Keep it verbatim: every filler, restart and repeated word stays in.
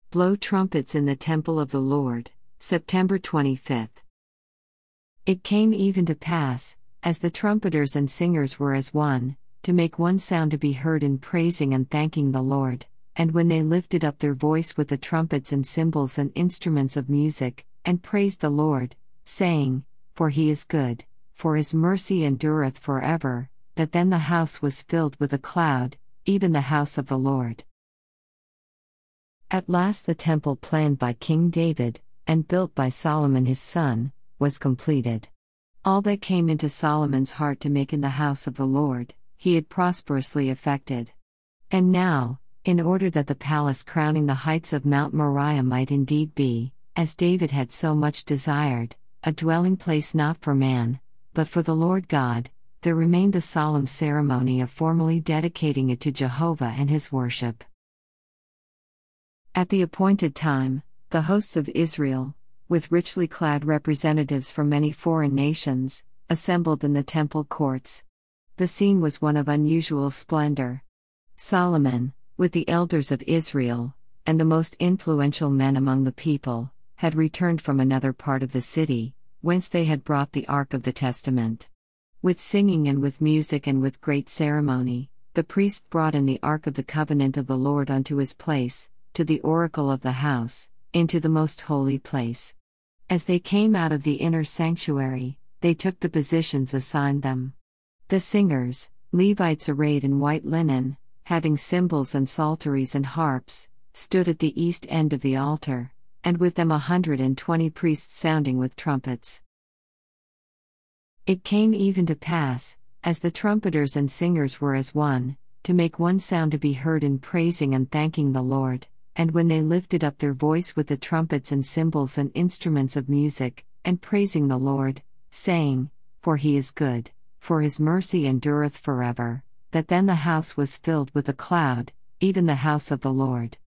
Blow trumpets in the temple of the Lord, September twenty-fifth. It came even to pass, as the trumpeters and singers were as one, to make one sound to be heard in praising and thanking the Lord, and when they lifted up their voice with the trumpets and cymbals and instruments of music, and praised the Lord, saying, For he is good, for his mercy endureth forever, that then the house was filled with a cloud, even the house of the Lord. At last the temple planned by King David, and built by Solomon his son, was completed. All that came into Solomon's heart to make in the house of the Lord, he had prosperously effected. And now, in order that the palace crowning the heights of Mount Moriah might indeed be, as David had so much desired, a dwelling place not for man, but for the Lord God, there remained the solemn ceremony of formally dedicating it to Jehovah and his worship. At the appointed time, the hosts of Israel, with richly clad representatives from many foreign nations, assembled in the temple courts. The scene was one of unusual splendor. Solomon, with the elders of Israel, and the most influential men among the people, had returned from another part of the city, whence they had brought the Ark of the Testament. With singing and with music and with great ceremony, the priest brought in the Ark of the Covenant of the Lord unto his place, to the oracle of the house, into the most holy place. As they came out of the inner sanctuary, they took the positions assigned them. The singers, Levites arrayed in white linen, having cymbals and psalteries and harps, stood at the east end of the altar, and with them a hundred and twenty priests sounding with trumpets. It came even to pass, as the trumpeters and singers were as one, to make one sound to be heard in praising and thanking the Lord, and when they lifted up their voice with the trumpets and cymbals and instruments of music, and praising the Lord, saying, For he is good, for his mercy endureth forever, that then the house was filled with a cloud, even the house of the Lord.